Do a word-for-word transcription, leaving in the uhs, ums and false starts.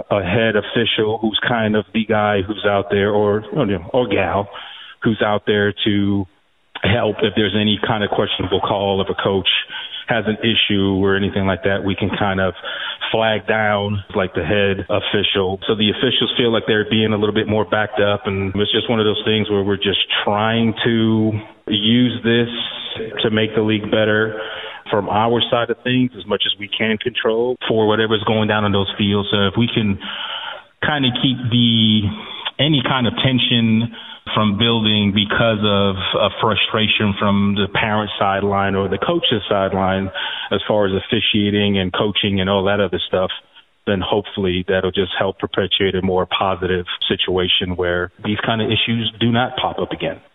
a, a head official who's kind of the guy who's out there, or you know, or gal who's out there to help if there's any kind of questionable call. If a coach has an issue or anything like that, we can kind of flag down like the head official. So the officials feel like they're being a little bit more backed up, and it's just one of those things where we're just trying to use this to make the league better from our side of things as much as we can control for whatever's going down in those fields. So if we can kind of keep the any kind of tension from building because of a frustration from the parent sideline or the coach's sideline as far as officiating and coaching and all that other stuff, then hopefully that'll just help perpetuate a more positive situation where these kind of issues do not pop up again.